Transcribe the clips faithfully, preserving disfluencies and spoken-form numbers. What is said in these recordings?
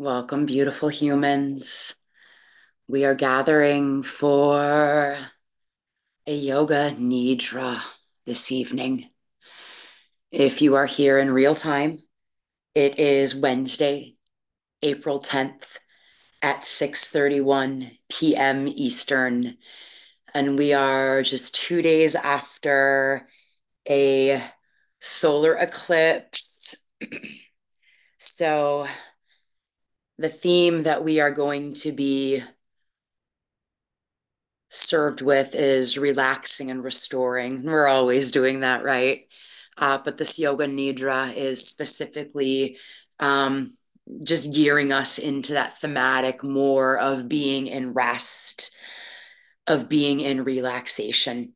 Welcome, beautiful humans. We are gathering for a yoga nidra this evening. If you are here in real time, it is Wednesday, April tenth at six thirty-one p m Eastern, and we are just two days after a solar eclipse. So the theme that we are going to be served with is relaxing and restoring. We're always doing that, right? Uh, but this yoga nidra is specifically um, just gearing us into that thematic more of being in rest, of being in relaxation.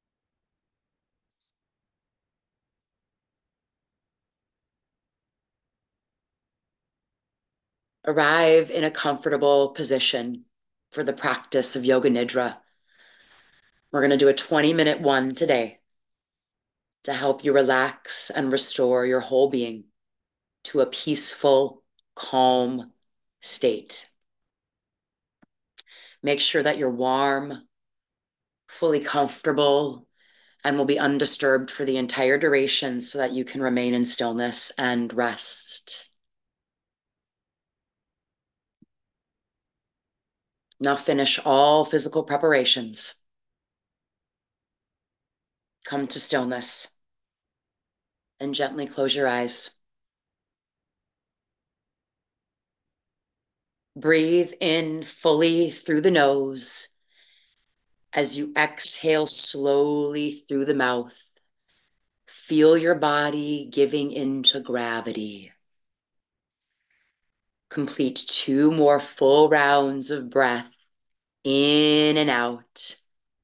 Arrive in a comfortable position for the practice of yoga nidra. We're going to do a twenty minute one today to help you relax and restore your whole being to a peaceful, calm state. Make sure that you're warm, fully comfortable, and will be undisturbed for the entire duration so that you can remain in stillness and rest. Now finish all physical preparations. Come to stillness and gently close your eyes. Breathe in fully through the nose as you exhale slowly through the mouth. Feel your body giving into gravity. Complete two more full rounds of breath in and out,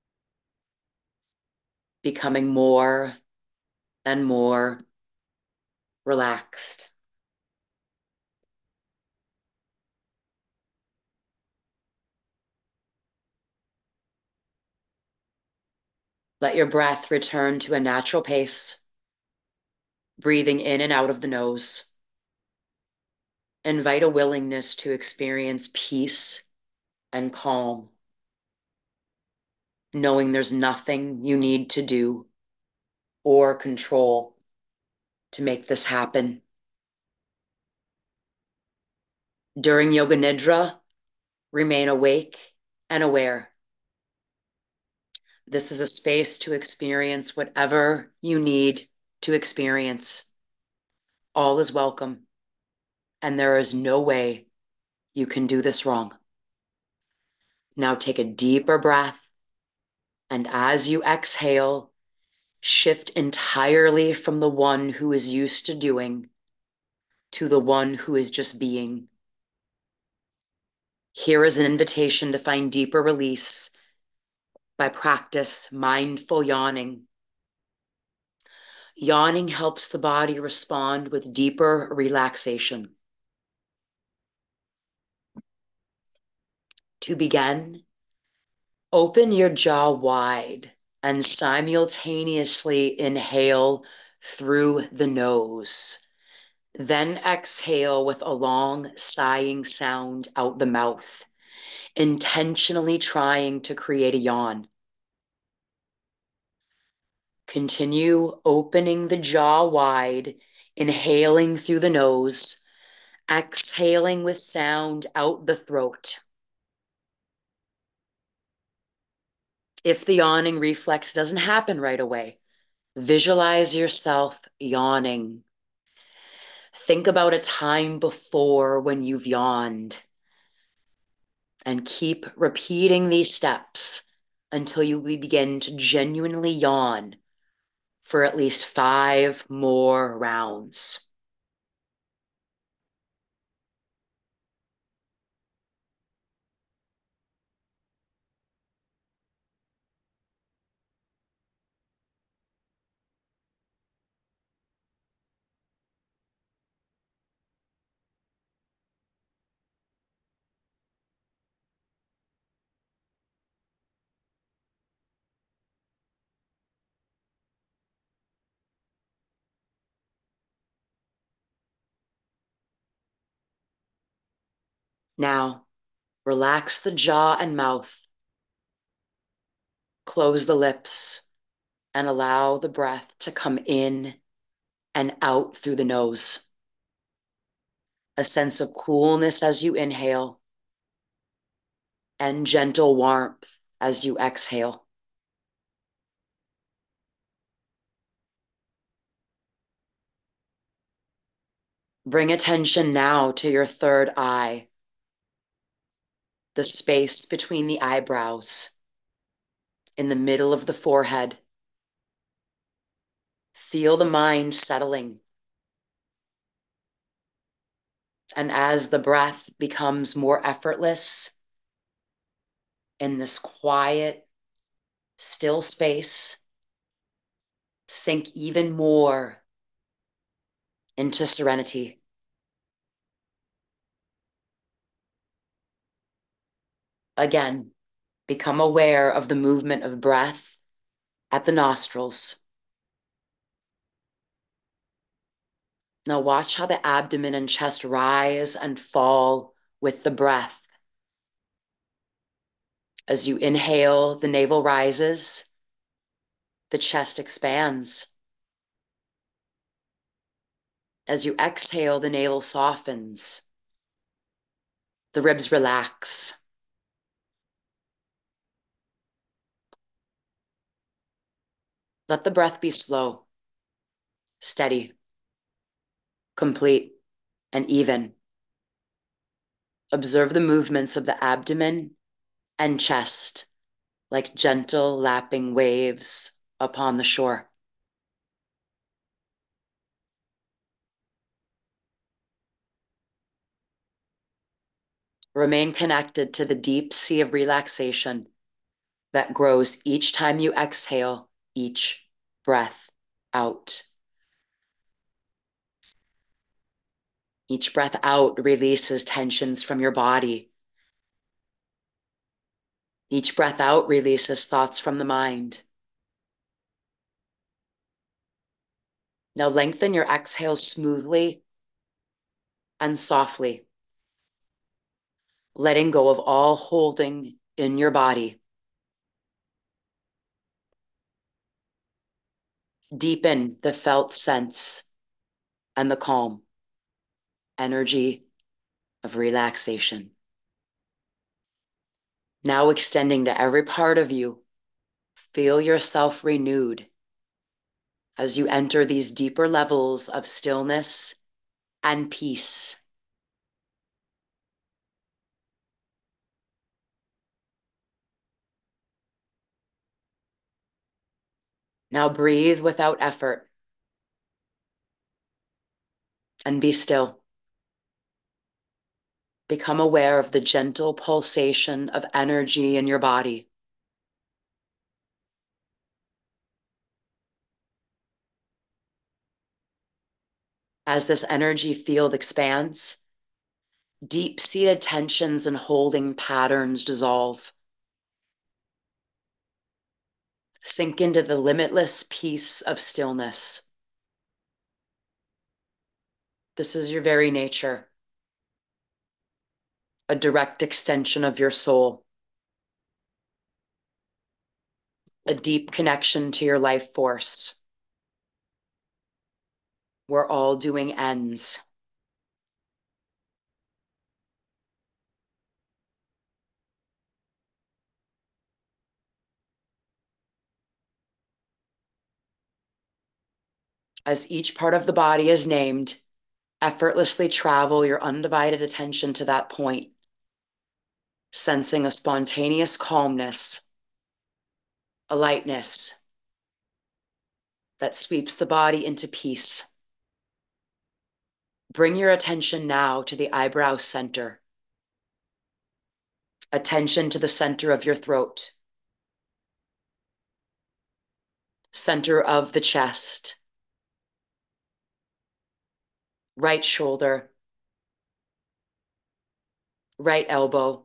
becoming more and more relaxed. Let your breath return to a natural pace, breathing in and out of the nose. Invite a willingness to experience peace and calm, knowing there's nothing you need to do or control to make this happen. During Yoga Nidra, remain awake and aware. This is a space to experience whatever you need to experience. All is welcome, and there is no way you can do this wrong. Now take a deeper breath, and as you exhale, shift entirely from the one who is used to doing to the one who is just being. Here is an invitation to find deeper release by practice mindful yawning. Yawning helps the body respond with deeper relaxation. To begin, open your jaw wide and simultaneously inhale through the nose. Then exhale with a long sighing sound out the mouth, intentionally trying to create a yawn. Continue opening the jaw wide, inhaling through the nose, exhaling with sound out the throat. If the yawning reflex doesn't happen right away, visualize yourself yawning. Think about a time before when you've yawned and keep repeating these steps until you begin to genuinely yawn for at least five more rounds. Now, relax the jaw and mouth. Close the lips and allow the breath to come in and out through the nose. A sense of coolness as you inhale and gentle warmth as you exhale. Bring attention now to your third eye, the space between the eyebrows, in the middle of the forehead. Feel the mind settling. And as the breath becomes more effortless in this quiet, still space, sink even more into serenity. Again, become aware of the movement of breath at the nostrils. Now watch how the abdomen and chest rise and fall with the breath. As you inhale, the navel rises, the chest expands. As you exhale, the navel softens, the ribs relax. Let the breath be slow, steady, complete, and even. Observe the movements of the abdomen and chest like gentle lapping waves upon the shore. Remain connected to the deep sea of relaxation that grows each time you exhale each breath out. Each breath out releases tensions from your body. Each breath out releases thoughts from the mind. Now lengthen your exhales smoothly and softly, letting go of all holding in your body. Deepen the felt sense and the calm energy of relaxation. Now extending to every part of you, feel yourself renewed as you enter these deeper levels of stillness and peace. Now breathe without effort and be still. Become aware of the gentle pulsation of energy in your body. As this energy field expands, deep-seated tensions and holding patterns dissolve. Sink into the limitless peace of stillness. This is your very nature, a direct extension of your soul, a deep connection to your life force, where all doing ends. As each part of the body is named, effortlessly travel your undivided attention to that point, sensing a spontaneous calmness, a lightness that sweeps the body into peace. Bring your attention now to the eyebrow center. Attention to the center of your throat, center of the chest, right shoulder, right elbow,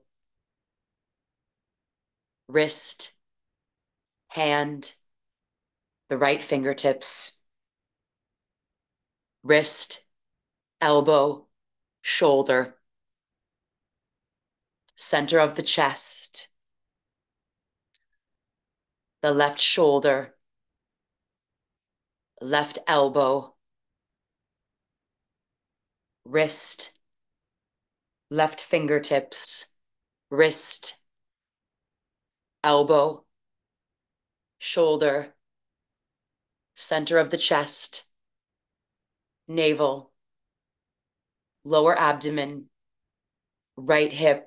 wrist, hand, the right fingertips, wrist, elbow, shoulder, center of the chest, the left shoulder, left elbow, wrist, left fingertips, wrist, elbow, shoulder, center of the chest, navel, lower abdomen, right hip,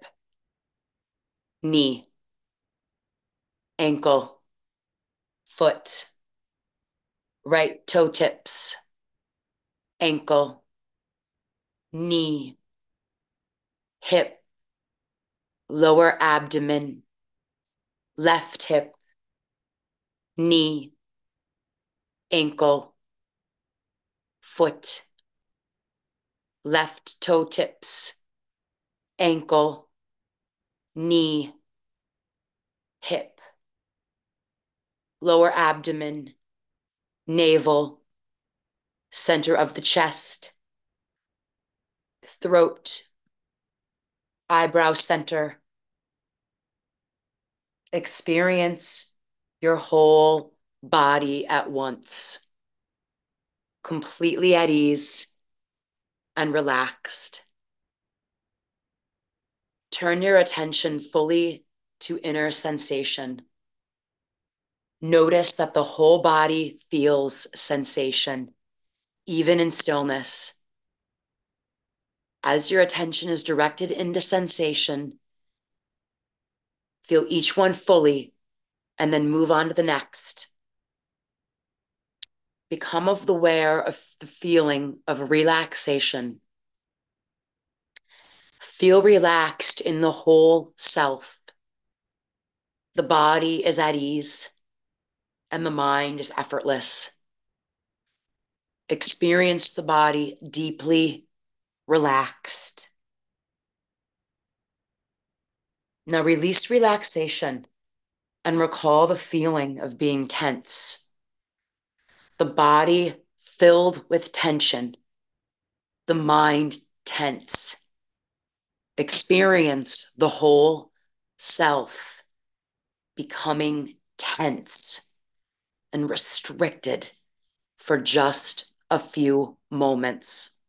knee, ankle, foot, right toe tips, ankle, knee, hip, lower abdomen, left hip, knee, ankle, foot, left toe tips, ankle, knee, hip, lower abdomen, navel, center of the chest, throat, eyebrow center. Experience your whole body at once, completely at ease and relaxed. Turn your attention fully to inner sensation. Notice that the whole body feels sensation, even in stillness. As your attention is directed into sensation, feel each one fully and then move on to the next. Become aware of the feeling of relaxation. Feel relaxed in the whole self. The body is at ease and the mind is effortless. Experience the body deeply relaxed. Now release relaxation and recall the feeling of being tense. The body filled with tension. The mind tense. Experience the whole self becoming tense and restricted for just a few moments.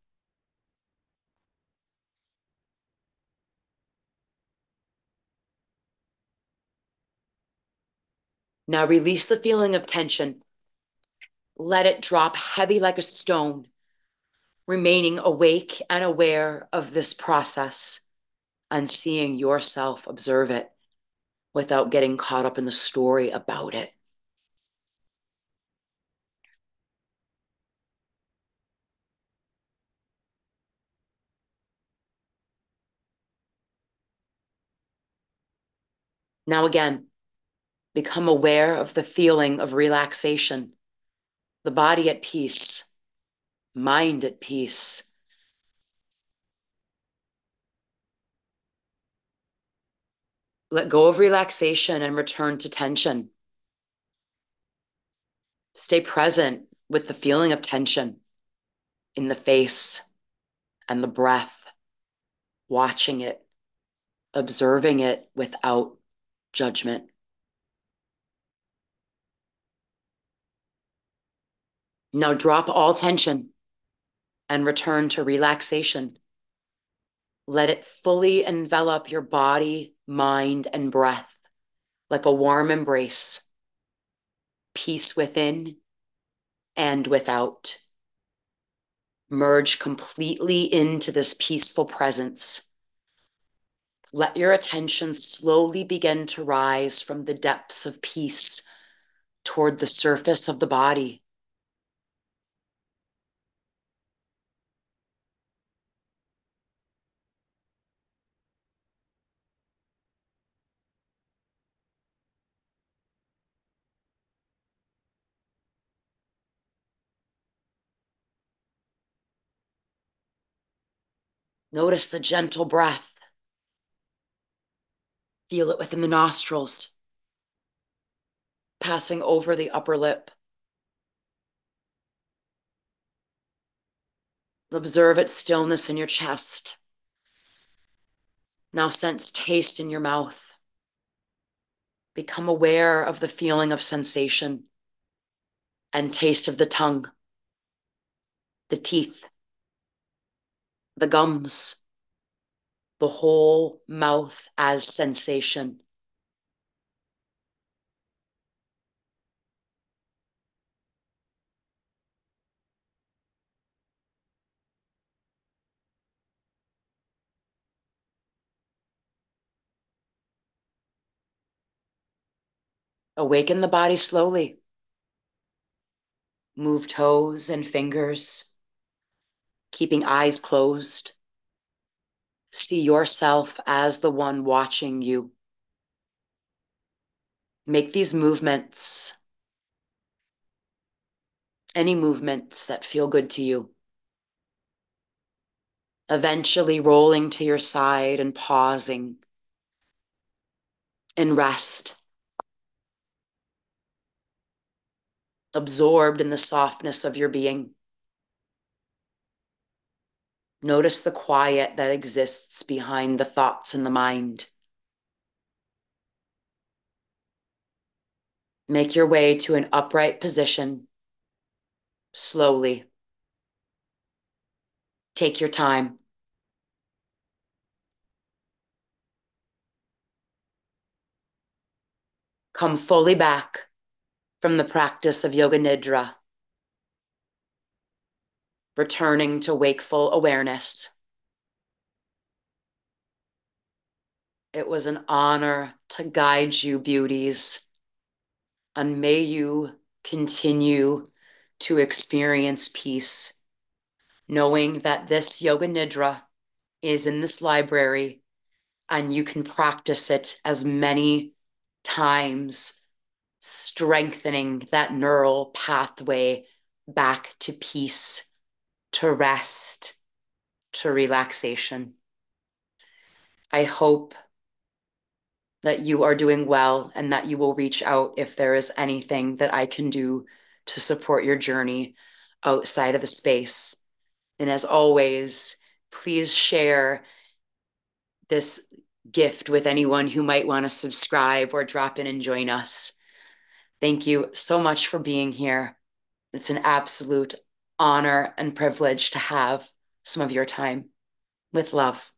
Now release the feeling of tension. Let it drop heavy like a stone, remaining awake and aware of this process and seeing yourself observe it without getting caught up in the story about it. Now again, become aware of the feeling of relaxation, the body at peace, mind at peace. Let go of relaxation and return to tension. Stay present with the feeling of tension in the face and the breath, watching it, observing it without judgment. Now drop all tension and return to relaxation. Let it fully envelop your body, mind, and breath like a warm embrace. Peace within and without. Merge completely into this peaceful presence. Let your attention slowly begin to rise from the depths of peace toward the surface of the body. Notice the gentle breath. Feel it within the nostrils, passing over the upper lip. Observe its stillness in your chest. Now sense taste in your mouth. Become aware of the feeling of sensation and taste of the tongue, the teeth, the gums, the whole mouth as sensation. Awaken the body slowly. Move toes and fingers, keeping eyes closed. See yourself as the one watching you. Make these movements, any movements that feel good to you. Eventually rolling to your side and pausing in rest, absorbed in the softness of your being. Notice the quiet that exists behind the thoughts in the mind. Make your way to an upright position, slowly. Take your time. Come fully back from the practice of Yoga Nidra, returning to wakeful awareness. It was an honor to guide you, beauties, and may you continue to experience peace, knowing that this Yoga Nidra is in this library and you can practice it as many times, strengthening that neural pathway back to peace, to rest, to relaxation. I hope that you are doing well and that you will reach out if there is anything that I can do to support your journey outside of the space. And as always, please share this gift with anyone who might want to subscribe or drop in and join us. Thank you so much for being here. It's an absolute honor and privilege to have some of your time. With love.